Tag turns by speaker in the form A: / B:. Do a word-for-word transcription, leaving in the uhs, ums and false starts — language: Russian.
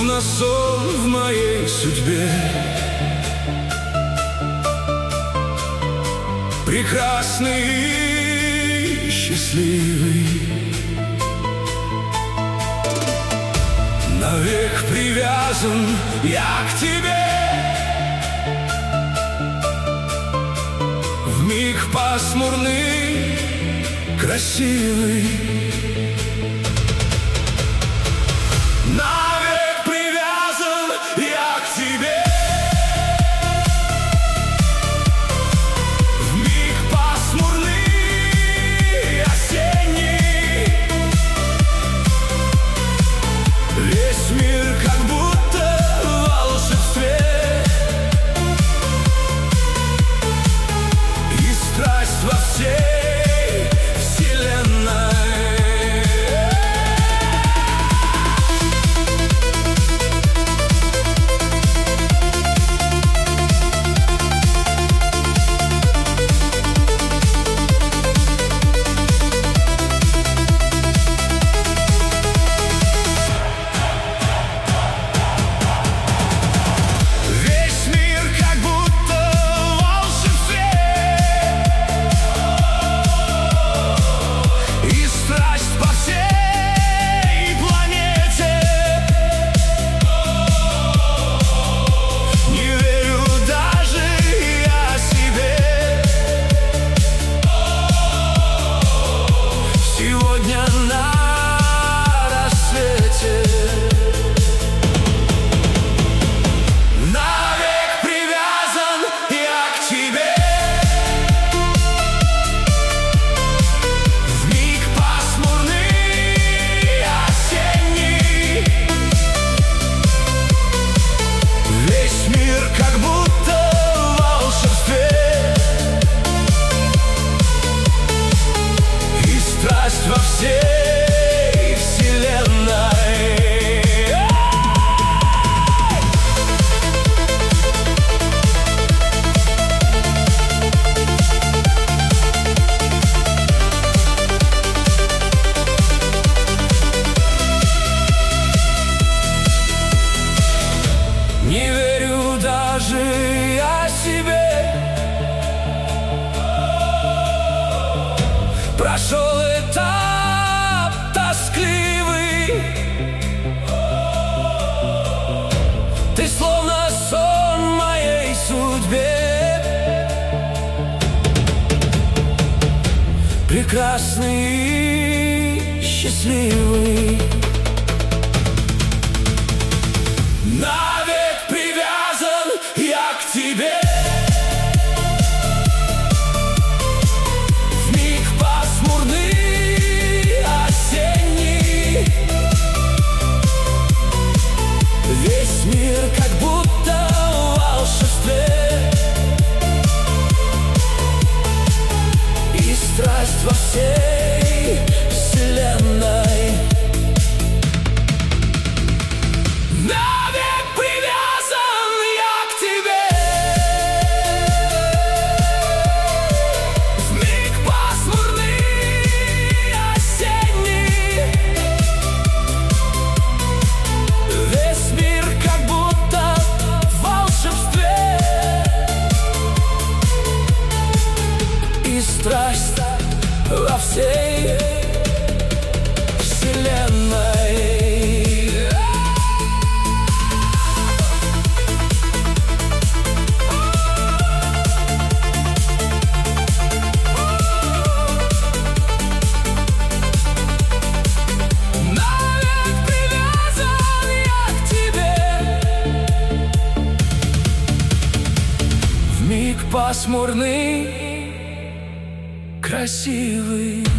A: словно сон в моей судьбе. Прекрасный и счастливый, навек привязан я к тебе. Вмиг пасмурный, красивый, навек привязан я к тебе. Вмиг пасмурный, осенний, весь мир как будто в волшебстве, и страсть во всей вселенной. Во всей вселенной. Не верю даже я себе. Прошел этап тоскливый, ты словно сон в моей судьбе. Прекрасный и счастливый, навек привязан я к тебе. Как будто в волшебстве, и страсть во всей вселенной. Навек привязан я к тебе. Вмиг пасмурный, осенний, весь мир как будто в волшебстве, и страсть во всей вселенной. Навек привязан я к тебе. Вмиг пасмурный, красивый.